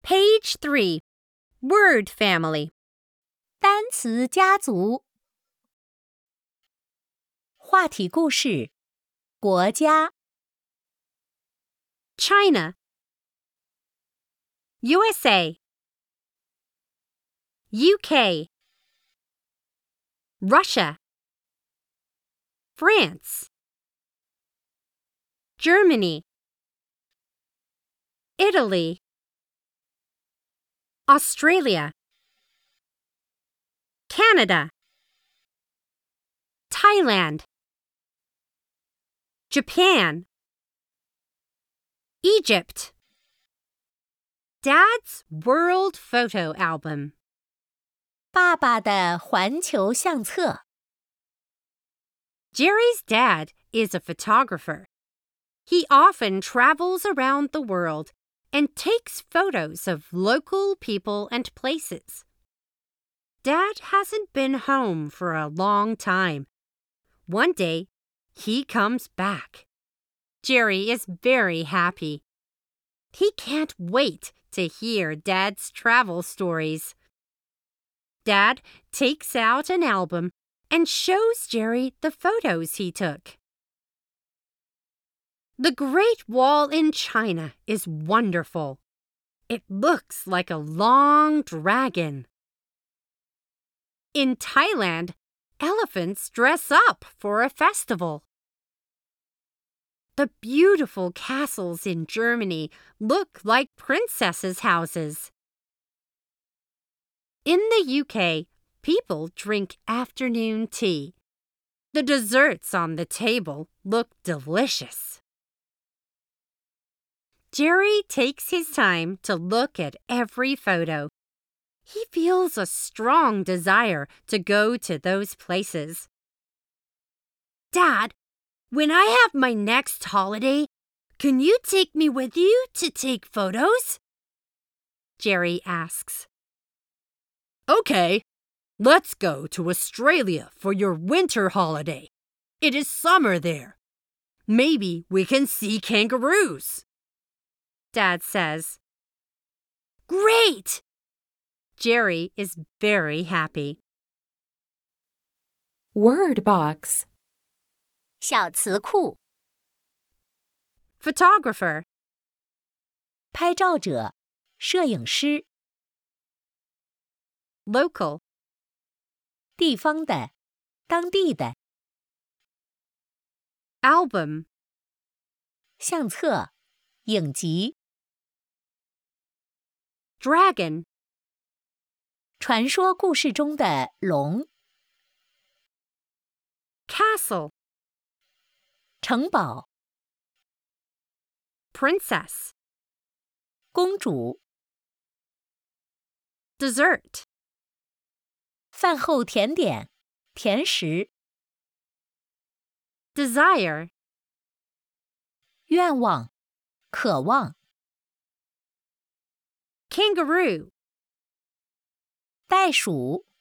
Page 3. Word family. 单词家族。话题故事：国家 China. USA. UK. Russia. France. Germany. Italy. Australia. Canada. Thailand. Japan. Egypt. Dad's World Photo Album. 爸爸的环球相册。 Jerry's dad is a photographer. He often travels around the world and takes photos of local people and places. Dad hasn't been home for a long time. One day, he comes back. Jerry is very happy. He can't wait to hear Dad's travel stories. Dad takes out an album and shows Jerry the photos he took. The Great Wall in China is wonderful. It looks like a long dragon. In Thailand, elephants dress up for a festival. The beautiful castles in Germany look like princesses' houses. In the UK, people drink afternoon tea. The desserts on the table look delicious. Jerry takes his time to look at every photo. He feels a strong desire to go to those places. Dad, when I have my next holiday, can you take me with you to take photos? Jerry asks. Okay, let's go to Australia for your winter holiday. It is summer there. Maybe we can see kangaroos. Dad says. Great! Jerry is very happy. Word box. 小词库 Photographer. 拍照者、摄影师、 Local. 地方的、当地的、 Album. 相册、影集、 Dragon. 传说故事中的龙、 Castle. 城堡、 Princess. 公主、 Dessert. 饭后甜点、甜食、 Desire. 愿望、渴望、 Kangaroo. 袋鼠。